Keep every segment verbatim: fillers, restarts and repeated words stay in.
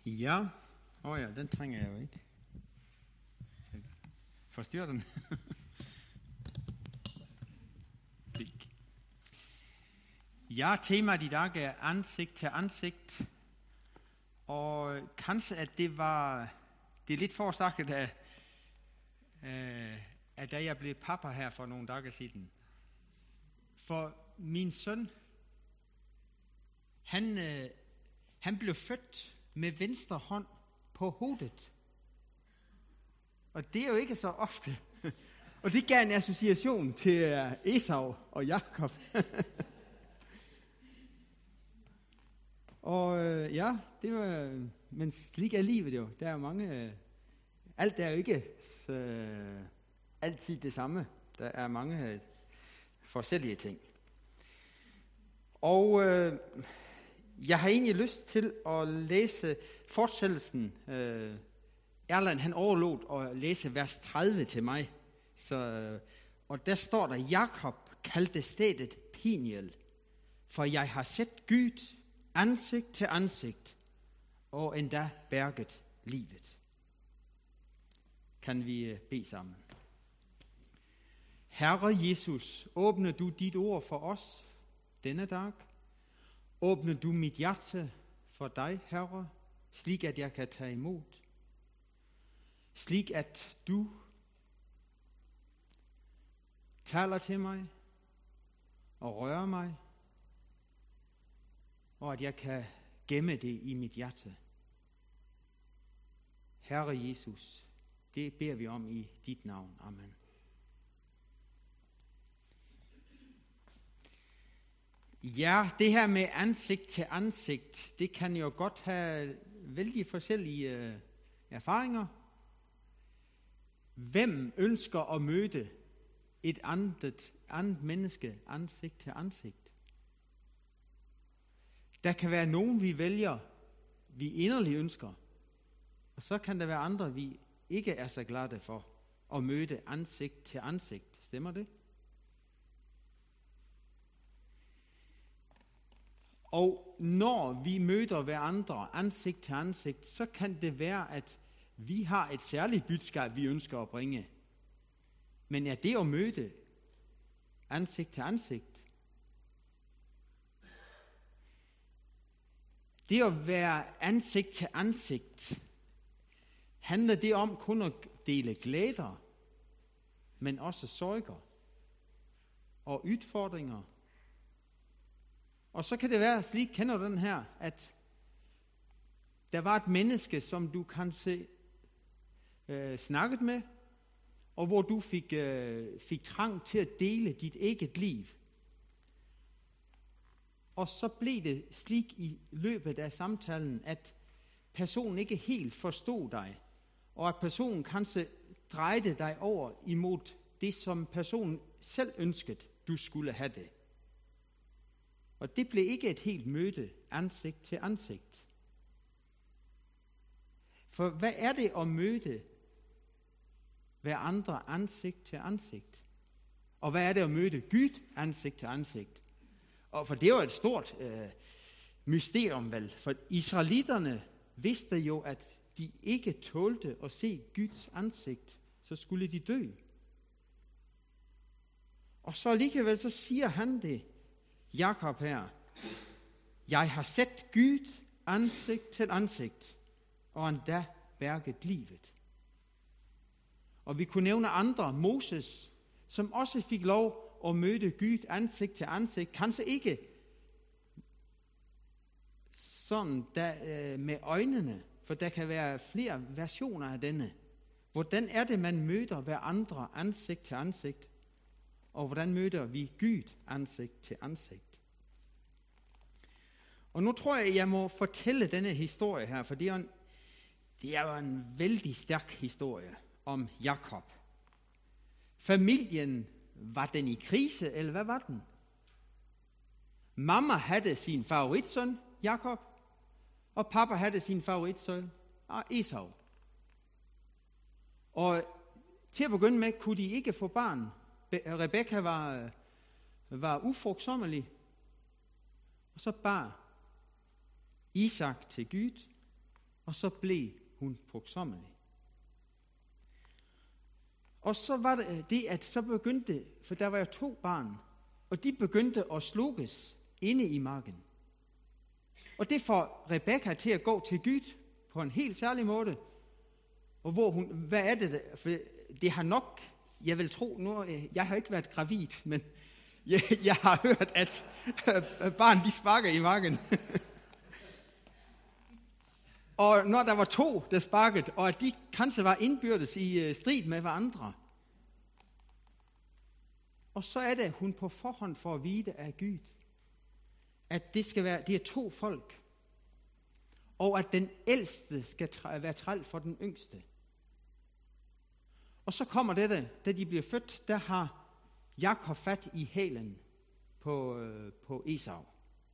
Ja, åh oh ja, den trænger jeg jo ikke. Forstyrrer den? Ja, temaet i dag er ansigt til ansigt. Og kanskje at det var, det er lidt forårsaget af, af da jeg blev pappa her for nogle dage siden. For min søn, han, han blev født med venstre hånd på hovedet. Og det er jo ikke så ofte. Og det gav en association til Esau og Jakob. Og øh, ja, det var, men slik er livet jo. Der er mange, øh, alt er jo ikke øh, altid det samme. Der er mange øh, forskellige ting. Og øh, jeg har egentlig lyst til at læse fortsættelsen. Øh, Erland han overlod at læse vers tredive til mig. Så, og der står der, Jakob kaldte stedet Peniel, for jeg har set Gud ansigt til ansigt, og endda berget livet. Kan vi bede sammen? Herre Jesus, åbner du dit ord for os denne dag? Åbner du mit hjerte for dig, Herre, slik at jeg kan tage imod? Slik at du taler til mig og rører mig, og at jeg kan gemme det i mit hjerte. Herre Jesus, det beder vi om i dit navn. Amen. Ja, det her med ansigt til ansigt, det kan jo godt have vældig forskellige erfaringer. Hvem ønsker at møde et andet, andet menneske ansigt til ansigt? Der kan være nogen, vi vælger, vi inderligt ønsker, og så kan der være andre, vi ikke er så glade for at møde ansigt til ansigt. Stemmer det? Og når vi møder hverandre ansigt til ansigt, så kan det være, at vi har et særligt budskab, vi ønsker at bringe. Men er det at møde ansigt til ansigt? Det at være ansigt til ansigt, handler det om kun at dele glæder, men også sorger og udfordringer. Og så kan det være, slik kender du den her, at der var et menneske, som du kanskje øh, snakket med, og hvor du fik, øh, fik trang til at dele dit eget liv. Og så blev det slik i løbet af samtalen, at personen ikke helt forstod dig, og at personen kanskje drejede dig over imod det, som personen selv ønskede, du skulle have det. Og det blev ikke et helt møde ansigt til ansigt. For hvad er det at møde hver andre ansigt til ansigt? Og hvad er det at møde Gud ansigt til ansigt? Og for det er jo et stort øh, mysterium, vel? For israelitterne vidste jo, at de ikke tålte at se Guds ansigt, så skulle de dø. Og så alligevel så siger han det, Jakob her, jeg har set Gud ansigt til ansigt, og endda berget livet. Og vi kunne nævne andre, Moses, som også fik lov at møde Gud ansigt til ansigt, kanskje ikke sådan der, øh, med øjnene, for der kan være flere versioner af denne. Hvordan er det, man møder hver andre ansigt til ansigt, og hvordan møder vi Gud ansigt til ansigt? Og nu tror jeg, jeg må fortælle denne historie her, for det er, en, det er jo en vældig stærk historie om Jakob. Familien, var den i krise, eller hvad var den? Mamma havde sin favoritsøn, Jakob, og pappa havde sin favoritsøn, Esau. Og til at begynde med, kunne de ikke få barn. Rebekka var, var ufrugtsommelig, og så bar Isak til Gud, og så blev hun frugtsommelig. Og så var det det, at så begyndte, for der var jo to børn, og de begyndte at slukkes inde i marken. Og det får Rebekka til at gå til Gud på en helt særlig måde. Og hvor hun, hvad er det? For det har nok, jeg vil tro, nu, jeg har ikke været gravid, men jeg, jeg har hørt, at barn de sparker i marken. Og når der var to, der sparkede, og at de kanskje var indbyrdes i strid med hverandre. Og så er det, hun på forhånd får at vide af Gud, at det skal være, det er to folk, og at den ældste skal være træl for den yngste. Og så kommer dette, da de bliver født, der har Jakob fat i hælen på, øh, på Esau.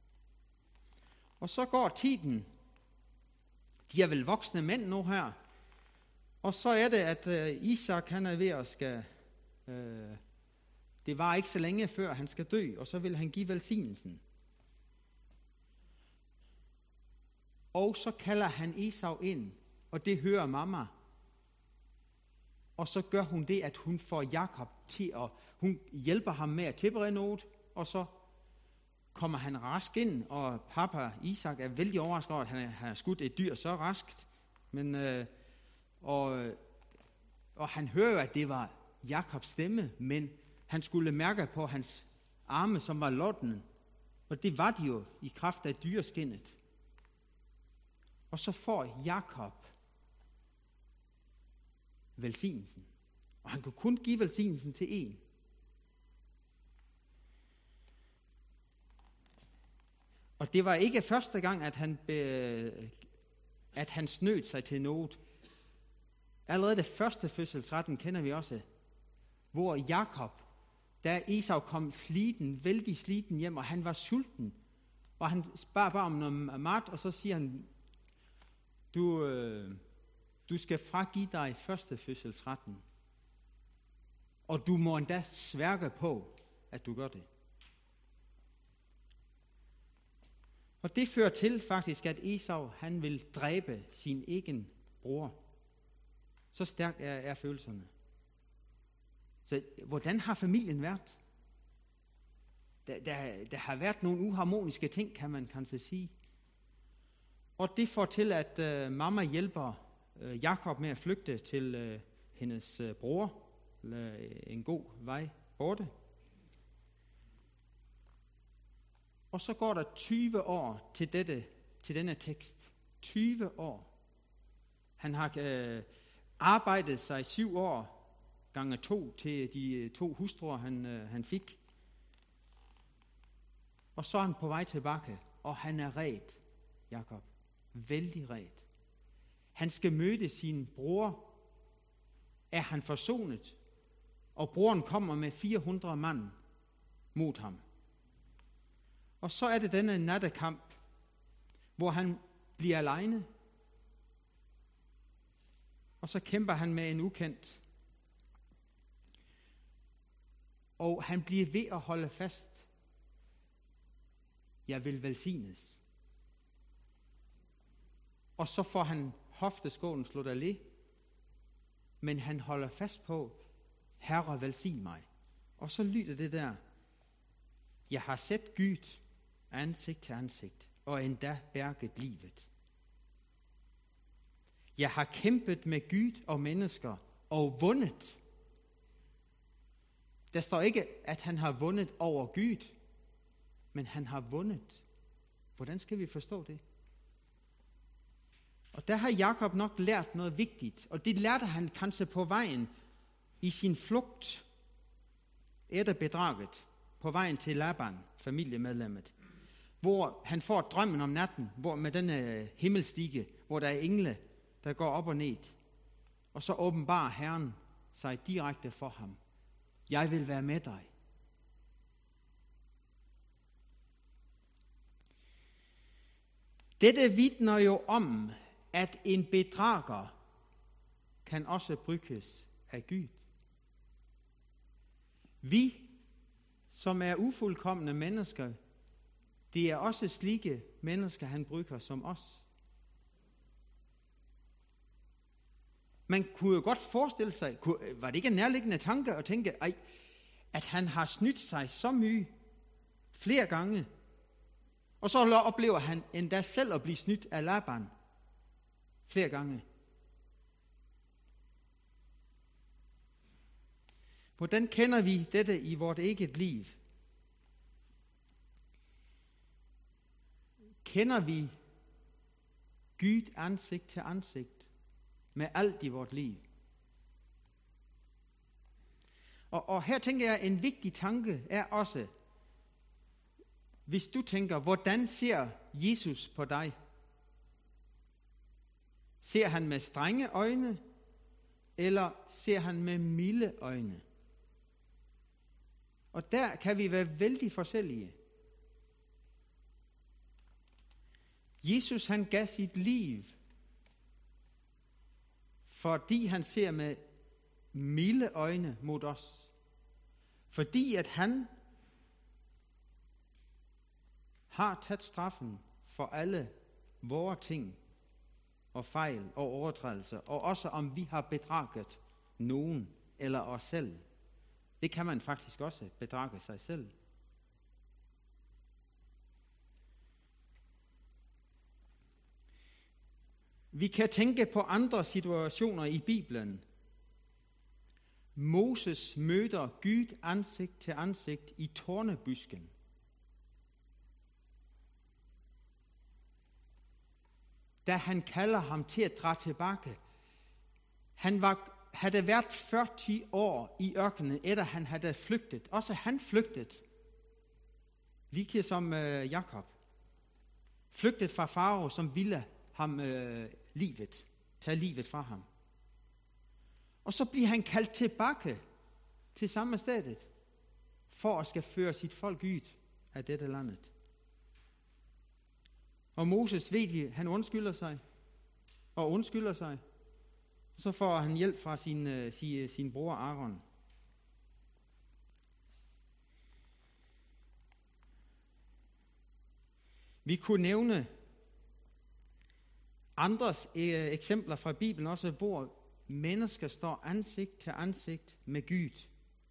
Og så går tiden. De er vel voksne mænd nu her. Og så er det, at øh, Isak han er ved at skal... Øh, det var ikke så længe før han skal dø, og så vil han give velsignelsen. Og så kalder han Esau ind, og det hører mamma. Og så gør hun det, at hun får Jakob til at... Hun hjælper ham med at tilberede noget, og så kommer han rask ind, og papa Isak er vældig overrasket over, at han har skudt et dyr så raskt. Men, øh, og, og han hører jo, at det var Jakobs stemme, men han skulle mærke på hans arme, som var lodden. Og det var de jo i kraft af dyreskindet. Og så får Jakob velsignelsen. Og han kunne kun give velsignelsen til en. Og det var ikke første gang, at han, be, at han snød sig til noget. Allerede det første fødselsretten kender vi også, hvor Jakob, da Esau kom sliten, vældig sliten hjem, og han var sulten, og han spørger bare om noget mat, og så siger han, du, øh, du skal fragive dig første fødselsretten, og du må endda sværge på, at du gør det. Og det fører til faktisk, at Esau han vil dræbe sin egen bror. Så stærk er, er følelserne. Så hvordan har familien været? Der, der, der har været nogle uharmoniske ting, kan man kanskje sige. Og det får til, at øh, mamma hjælper øh, Jakob med at flygte til øh, hendes øh, bror. Øh, en god vej borte. Og så går der tyve år til, dette, til denne tekst. tyve år. Han har øh, arbejdet sig syv år gange to til de to hustruer, han, øh, han fik. Og så er han på vej tilbage, og han er ret, Jakob. Vældig ret. Han skal møde sin bror. Er han forsonet? Og broren kommer med fire hundrede mand mod ham. Og så er det denne nattekamp, hvor han bliver alene. Og så kæmper han med en ukendt. Og han bliver ved at holde fast. Jeg vil velsignes. Og så får han hofteskålen slået af le. Men han holder fast på, Herre velsign mig. Og så lyder det der, jeg har set Gud ansigt til ansigt, og endda bærget livet. Jeg har kæmpet med Gud og mennesker, og vundet. Der står ikke, at han har vundet over Gud, men han har vundet. Hvordan skal vi forstå det? Og der har Jakob nok lært noget vigtigt, og det lærte han kanskje på vejen i sin flugt efter bedraget, på vejen til Laban, familiemedlemmet, hvor han får drømmen om natten, hvor med denne himmelstige, hvor der er engle, der går op og ned. Og så åbenbarer Herren sig direkte for ham. Jeg vil være med dig. Dette vidner jo om, at en bedrager kan også bruges af Gud. Vi, som er ufuldkomne mennesker, det er også slike mennesker, han bruger som os. Man kunne jo godt forestille sig, var det ikke en nærliggende tanke at tænke, ej, at han har snydt sig så mye flere gange, og så oplever han endda selv at blive snydt af Laban flere gange. Hvordan kender vi dette i vort eget liv? Kender vi Gud ansigt til ansigt med alt i vort liv? Og, og her tænker jeg, en vigtig tanke er også, hvis du tænker, hvordan ser Jesus på dig? Ser han med strenge øjne, eller ser han med milde øjne? Og der kan vi være vældig forskellige. Jesus han gav sit liv, fordi han ser med milde øjne mod os. Fordi at han har taget straffen for alle vore ting og fejl og overtrædelser, og også om vi har bedraget nogen eller os selv. Det kan man faktisk også bedrage sig selv. Vi kan tænke på andre situationer i Bibelen. Moses møder Gud ansigt til ansigt i tornebusken. Da han kalder ham til at drage tilbage. Han var, havde været fyrre år i ørkenen, efter han havde flygtet. Også han flygtet. Lige som øh, Jakob. Flygtet fra farao, som ville ham øh, livet. Tage livet fra ham. Og så bliver han kaldt tilbage til samme stedet, for at skal føre sit folk ud af dette landet. Og Moses ved vi, han undskylder sig, og undskylder sig. Og så får han hjælp fra sin, sin, sin bror Aaron. Vi kunne nævne andres øh, eksempler fra Bibelen også, hvor mennesker står ansigt til ansigt med Gud.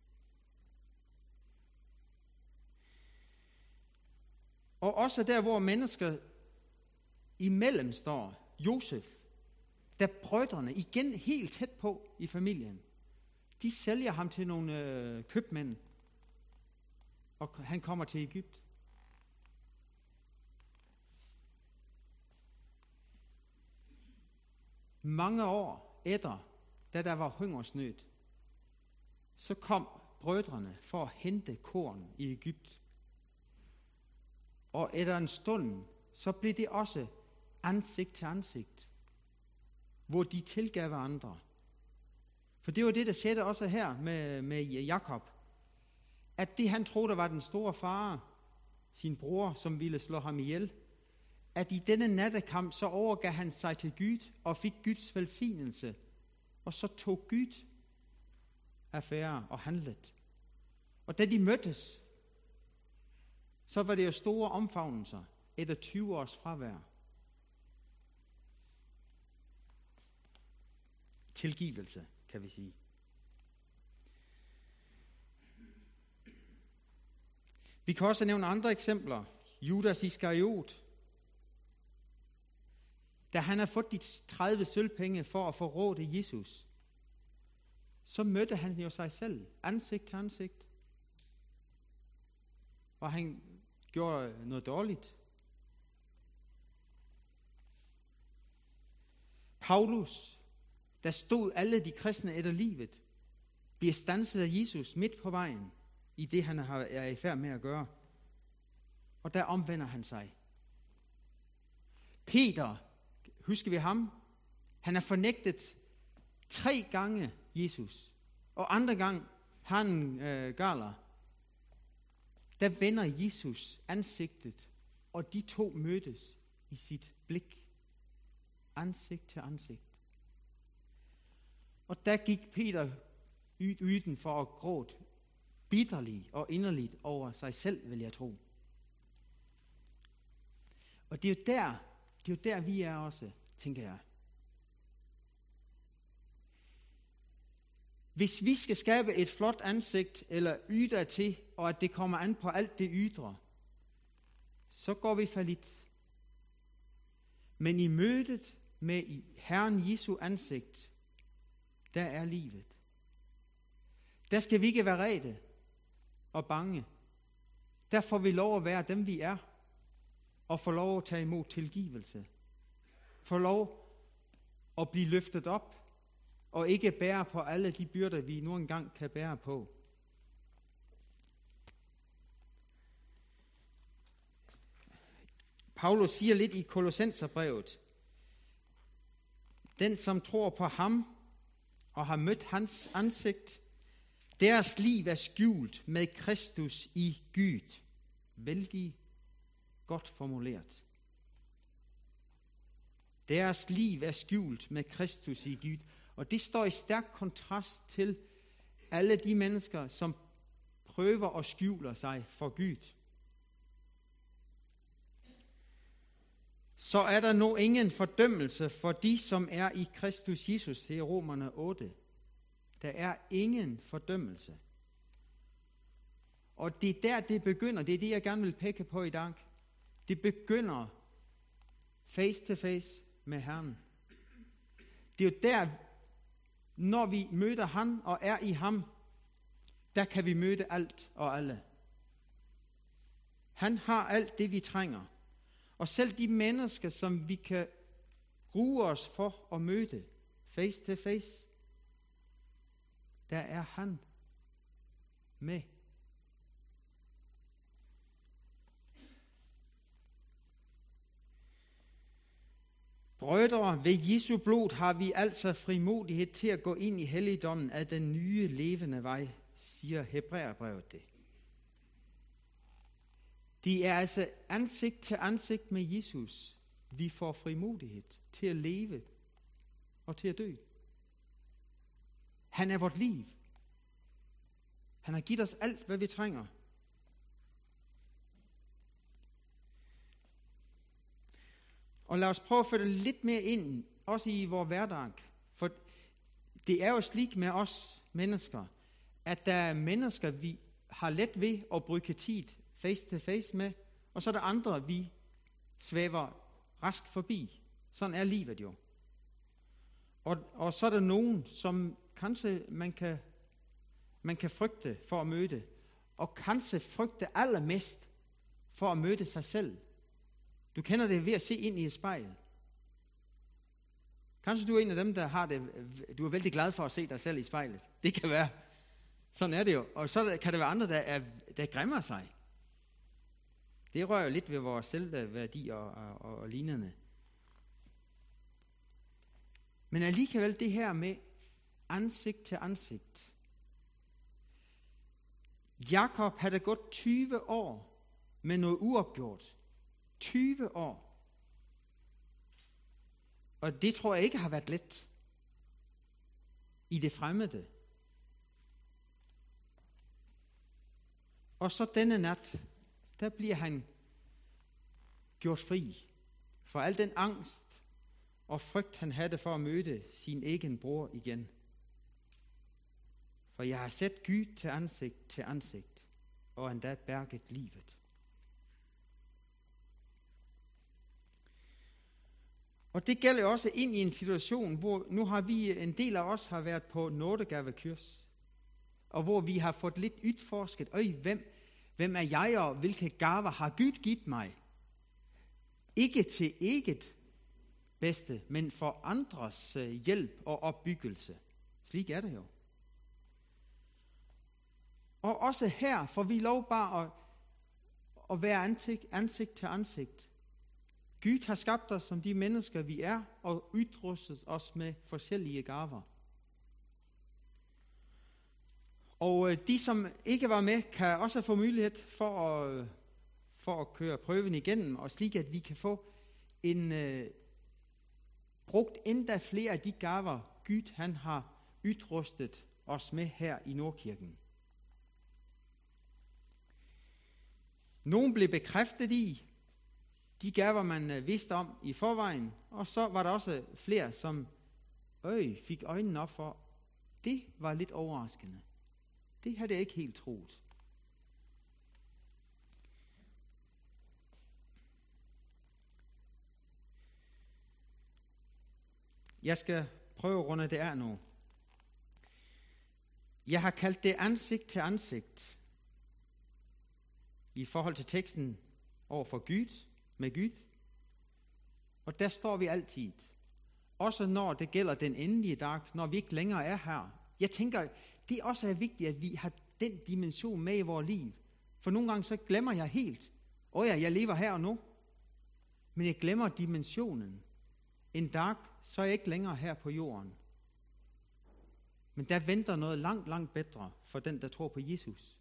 Og også der, hvor mennesker imellem står, Josef, da brødrene, igen helt tæt på i familien, de sælger ham til nogle øh, købmænd, og han kommer til Egypt. Mange år efter, da der var hungersnød, så kom brødrene for at hente korn i Egypt. Og efter en stund, så blev det også ansigt til ansigt, hvor de tilgav andre. For det var det, der skete også her med, med Jakob. At det, han troede, var den store far, sin bror, som ville slå ham ihjel, at i denne nattekamp, så overgav han sig til Gud og fik Guds velsignelse. Og så tog Gud affære og handlet. Og da de mødtes, så var det jo store omfavnelser efter tyve års fravær. Tilgivelse, kan vi sige. Vi kan også nævne andre eksempler. Judas Iskariot. Da han har fået de tredive sølvpenge for at forråde Jesus, så mødte han jo sig selv, ansigt til ansigt. Og han gjorde noget dårligt. Paulus, der stod alle de kristne efter livet, bliver standset af Jesus midt på vejen, i det han er i færd med at gøre. Og der omvender han sig. Peter, husker vi ham? Han har fornægtet tre gange Jesus. Og andre gang, han øh, galer, der vender Jesus ansigtet, og de to mødes i sit blik. Ansigt til ansigt. Og der gik Peter yden for at gråde bitterligt og inderligt over sig selv, vil jeg tro. Og det er jo der, det er jo der vi er også, tænker jeg. Hvis vi skal skabe et flot ansigt, eller yde til, og at det kommer an på alt det ydre, så går vi fallit. Men i mødet med Herren Jesu ansigt, der er livet. Der skal vi ikke være redde og bange. Der får vi lov at være dem, vi er, og få lov at tage imod tilgivelse. Få lov at blive løftet op, og ikke bære på alle de byrder, vi nu engang kan bære på. Paulus siger lidt i Kolossenserbrevet, den som tror på ham og har mødt hans ansigt, deres liv er skjult med Kristus i Gud. Vældig godt formuleret. Deres liv er skjult med Kristus i Gud. Og det står i stærk kontrast til alle de mennesker, som prøver at skjule sig for Gud. Så er der nu ingen fordømmelse for de, som er i Kristus Jesus, det er Romerne otte. Der er ingen fordømmelse. Og det er der, det begynder. Det er det, jeg gerne vil pege på i dag. Det begynder face to face med Herren. Det er jo der, når vi møder ham og er i ham, der kan vi møde alt og alle. Han har alt det, vi trænger. Og selv de mennesker, som vi kan grue os for at møde face to face, der er han med. Brødre, ved Jesu blod har vi altså frimodighed til at gå ind i helligdommen af den nye levende vej, siger Hebræerbrevet det. Det er altså ansigt til ansigt med Jesus, vi får frimodighed til at leve og til at dø. Han er vort liv. Han har givet os alt, hvad vi trænger. Og lad os prøve at få det lidt mere ind, også i vores hverdag. For det er jo slik med os mennesker, at der er mennesker, vi har let ved at bruge tid face to face med, og så er der andre, vi svæver rask forbi. Sådan er livet jo. Og, og så er der nogen, som kanskje man kan, man kan frygte for at møde, og kanskje frygte allermest for at møde sig selv. Du kender det ved at se ind i et spejl. Kanskje du er en af dem, der har det, du er vældig glad for at se dig selv i spejlet. Det kan være. Sådan er det jo. Og så kan det være andre, der, er, der græmmer sig. Det rører jo lidt ved vores selvværdi og, og, og, og lignende. Men alligevel det her med ansigt til ansigt. Jakob havde gået tyve år med noget uopgjort. tyve år. Og det tror jeg ikke har været let i det fremmede. Og så denne nat, der bliver han gjort fri for al den angst og frygt, han havde for at møde sin egen bror igen. For jeg har set Gud til ansigt til ansigt, og endda berget livet. Og det gælder også ind i en situation, hvor nu har vi, en del af os har været på nådegavekurs, og hvor vi har fået lidt udforsket, øj, hvem, hvem er jeg, og hvilke gaver har Gud givet mig? Ikke til eget bedste, men for andres hjælp og opbyggelse. Slik er det jo. Og også her får vi lov bare at, at være ansigt, ansigt til ansigt. Gud har skabt os som de mennesker, vi er, og udrustet os med forskellige gaver. Og de, som ikke var med, kan også få mulighed for at, for at køre prøven igennem, og slik at vi kan få en uh, brugt endda flere af de gaver, Gud han har udrustet os med her i Nordkirken. Nogle blev bekræftet i de gaver, man vidste om i forvejen, og så var der også flere, som øj, fik øjnene op for, Det var lidt overraskende. Det havde jeg ikke helt troet. Jeg skal prøve at runde det af nu. Jeg har kaldt det ansigt til ansigt i forhold til teksten over for Gud, med Gud. Og der står vi altid. Også når det gælder den endelige dag, når vi ikke længere er her. Jeg tænker, det også er vigtigt, at vi har den dimension med i vores liv. For nogle gange så glemmer jeg helt, åh ja, jeg lever her og nu. Men jeg glemmer dimensionen. En dag, så er jeg ikke længere her på jorden. Men der venter noget langt, langt bedre for den, der tror på Jesus.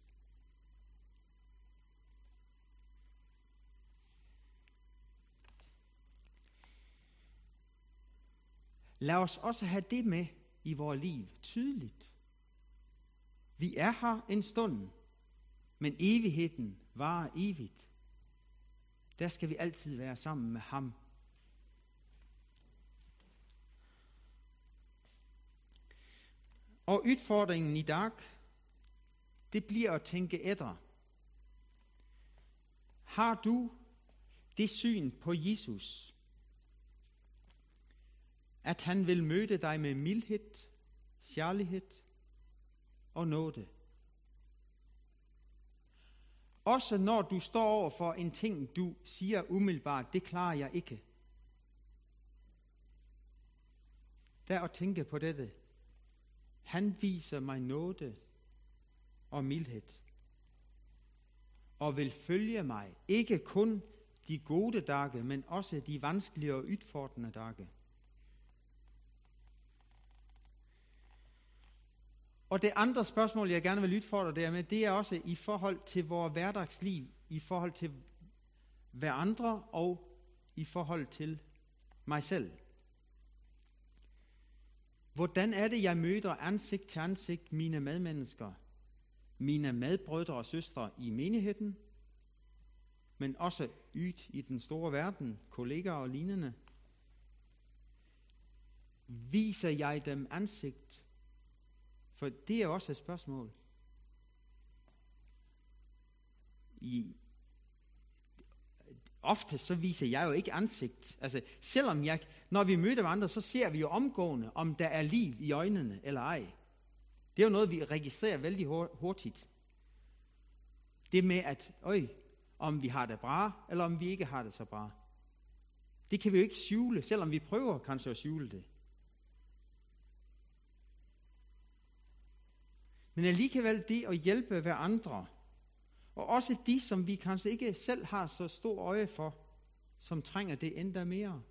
Lad os også have det med i vores liv tydeligt. Vi er her en stund, men evigheden varer evigt. Der skal vi altid være sammen med ham. Og udfordringen i dag, det bliver at tænke efter. Har du det syn på Jesus, at han vil møde dig med mildhed, kærlighed og nåde? Også når du står over for en ting, du siger umiddelbart, det klarer jeg ikke. Der at tænke på dette. Han viser mig nåde og mildhed, og vil følge mig, ikke kun de gode dage, men også de vanskelige og udfordrende dage. Og det andre spørgsmål, jeg gerne vil udfordre der med, det er også i forhold til vores hverdagsliv, i forhold til hver andre og i forhold til mig selv. Hvordan er det, jeg møder ansigt til ansigt mine medmennesker, mine medbrødre og søstre i menigheden, men også ud i den store verden, kollegaer og lignende? Viser jeg dem ansigt? For det er også et spørgsmål. I, ofte så viser jeg jo ikke ansigt. Altså, selvom jeg, når vi møder andre, så ser vi jo omgående, om der er liv i øjnene eller ej. Det er jo noget, vi registrerer vældig hurtigt. Det med, at øj, om vi har det bra, eller om vi ikke har det så bra. Det kan vi jo ikke skjule, selvom vi prøver kanskje at skjule det. Men alligevel det at hjælpe hver andre, og også de, som vi kanskje ikke selv har så stor øje for, som trænger det endda mere.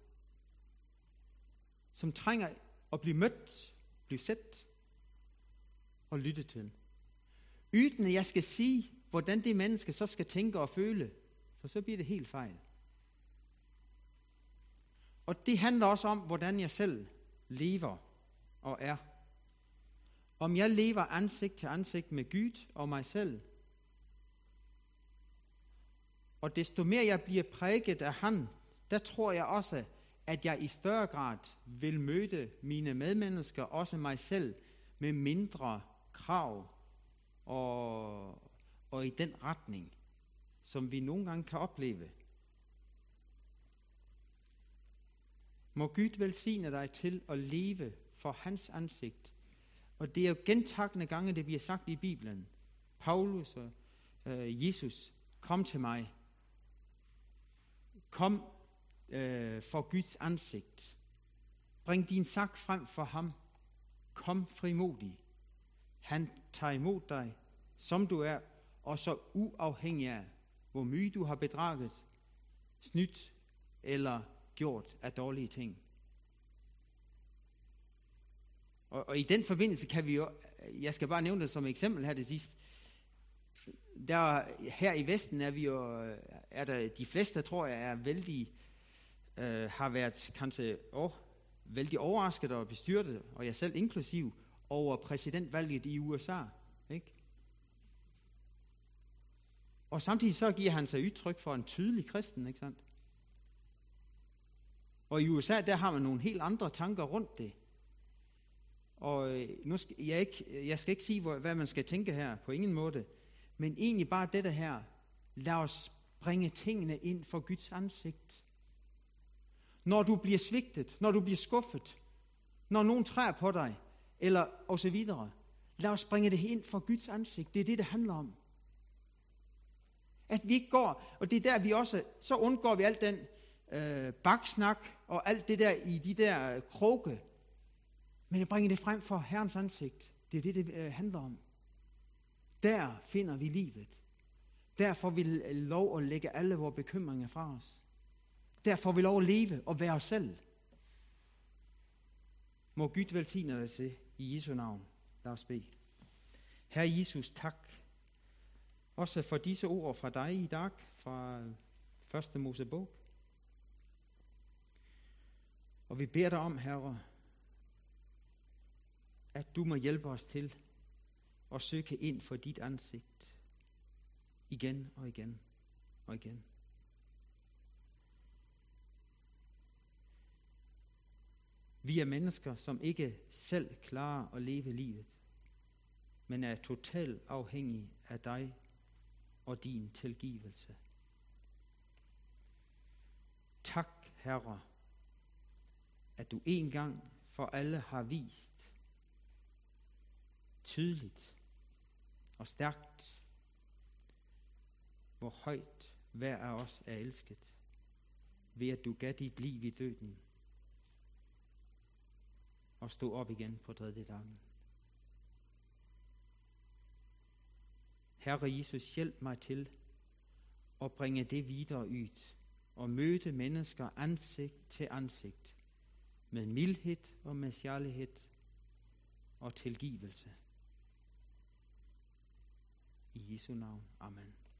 Som trænger at blive mødt, blive set og lytte til. Uden at jeg skal sige, hvordan det menneske så skal tænke og føle, for så bliver det helt fejl. Og det handler også om, hvordan jeg selv lever og er. Om jeg lever ansigt til ansigt med Gud og mig selv. Og desto mere jeg bliver præget af han, der tror jeg også, at jeg i større grad vil møde mine medmennesker, også mig selv, med mindre krav og, og i den retning, som vi nogle gange kan opleve. Må Gud velsigne dig til at leve for hans ansigt. Og det er jo gentagne gange, det bliver sagt i Bibelen. Paulus og øh, Jesus, kom til mig. Kom øh, for Guds ansigt. Bring din sak frem for ham. Kom frimodig. Han tager imod dig, som du er, og så uafhængig af, hvor mye du har bedraget, snydt eller gjort af dårlige ting. Og, og i den forbindelse kan vi jo, jeg skal bare nævne det som eksempel her det sidste, der her i Vesten er vi jo, er der de fleste, tror jeg, er vældig, øh, har været kanskje oh, vældig overrasket og bestyrtet, og jeg selv inklusiv, over præsidentvalget i U S A, ikke? Og samtidig så giver han sig udtryk for en tydelig kristen, ikke sandt? Og i U S A, der har man nogle helt andre tanker rundt det. Og øh, nu skal jeg, ikke, jeg skal ikke sige, hvor, hvad man skal tænke her, på ingen måde. Men egentlig bare dette her. Lad os bringe tingene ind for Guds ansigt. Når du bliver svigtet, når du bliver skuffet, når nogen træder på dig, eller og så videre. Lad os bringe det ind for Guds ansigt. Det er det, det handler om. At vi ikke går, og det er der vi også, så undgår vi alt den øh, baksnak, og alt det der i de der øh, kroge. Men at bringe det frem for Herrens ansigt, det er det, det øh, handler om. Der finder vi livet. Der får vi lov at lægge alle vores bekymringer fra os. Der får vi lov at leve og være os selv. Må Gud velsigne dig til i Jesu navn. Lad os bede. Herre Jesus, tak. Også for disse ord fra dig i dag, fra første Mosebog. Og vi beder dig om, Herre, at du må hjælpe os til at søge ind for dit ansigt. Igen og igen og igen. Vi er mennesker, som ikke selv klarer at leve livet, men er totalt afhængige af dig og din tilgivelse. Tak, Herre, at du en gang for alle har vist tydeligt og stærkt, hvor højt hver af os er elsket, ved at du gav dit liv i døden og stod op igen på tredje dagen. Herre Jesus, hjælp mig til at bringe det videre ud og møde mennesker ansigt til ansigt med mildhed og med kærlighed og tilgivelse. I Jesu navn. Amen.